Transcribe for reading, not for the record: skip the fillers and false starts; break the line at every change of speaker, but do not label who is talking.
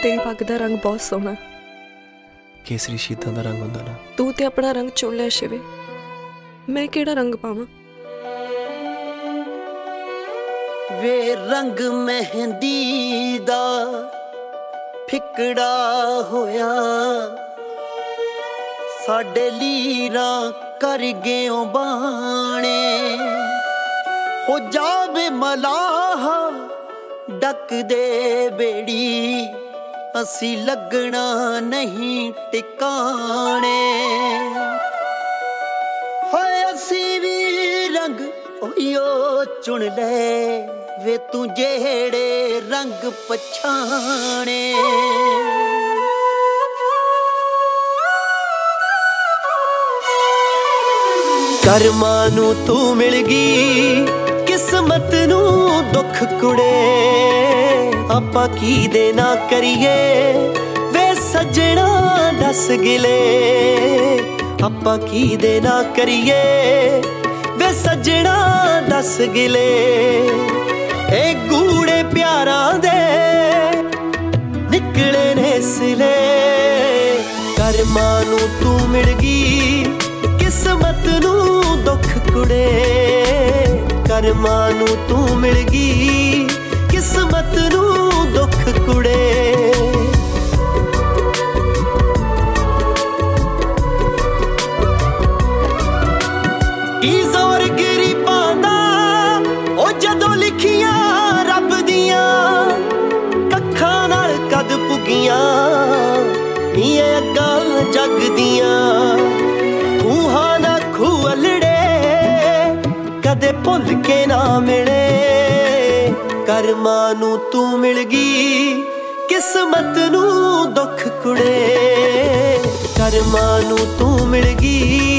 तेरी पग दा रंग बहुत सोहना।
केसरी शीतां दा रंग हुंदा ना।
तू ते अपना रंग चुन लिया शिवे, मैं केड़ा रंग पावां?
वे रंग मेहंदी दा फिकड़ा होया, साडे लीरां कर गयो बाणे। हो जावे मलाहा डक दे बेड़ी, असी लगना नहीं टिकाने। हाय असी भी रंग ओयो चुन ले, वे तू जेड़े रंग पछाणे। करमा नू तू मिल गई, किस्मत नू दुख कुड़े। आपां की दे ना करिए वे सजना दस गिले। आपां की दे ना करिए वे सजना दस गिले। ए गूड़े प्यारां दे निकले ने सिले। करमां नू तू मिल गई, किस्मत नू दुख कुड़े। करमां नू तू मिल गई, किस्मत नू दुख कुड़े। की जोर गरीबां दा ओ जदों लिखियां रब दियां, कखां नाल कद पुगियां नीए अग्गां जग दियां। खूहां ना खूअलड़े कदे भुल के ना मिले। करमां नू तू मिल गई, किस्मत नू दुख कुड़े। करमां नू तू मिल गई,